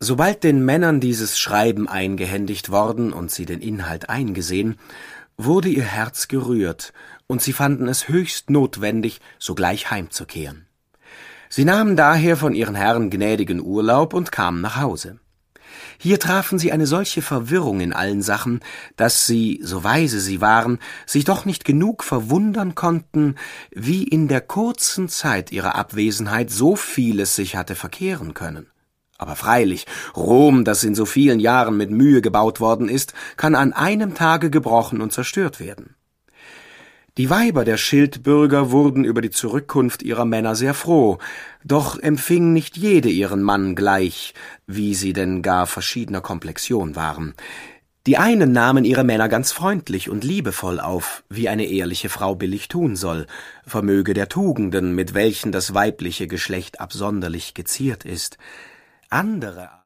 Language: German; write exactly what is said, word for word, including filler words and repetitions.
Sobald den Männern dieses Schreiben eingehändigt worden und sie den Inhalt eingesehen, wurde ihr Herz gerührt, und sie fanden es höchst notwendig, sogleich heimzukehren. Sie nahmen daher von ihren Herren gnädigen Urlaub und kamen nach Hause. Hier trafen sie eine solche Verwirrung in allen Sachen, dass sie, so weise sie waren, sich doch nicht genug verwundern konnten, wie in der kurzen Zeit ihrer Abwesenheit so vieles sich hatte verkehren können. Aber freilich, Rom, das in so vielen Jahren mit Mühe gebaut worden ist, kann an einem Tage gebrochen und zerstört werden. Die Weiber der Schildbürger wurden über die Zurückkunft ihrer Männer sehr froh, doch empfing nicht jede ihren Mann gleich, wie sie denn gar verschiedener Komplexion waren. Die einen nahmen ihre Männer ganz freundlich und liebevoll auf, wie eine ehrliche Frau billig tun soll, vermöge der Tugenden, mit welchen das weibliche Geschlecht absonderlich geziert ist. Andere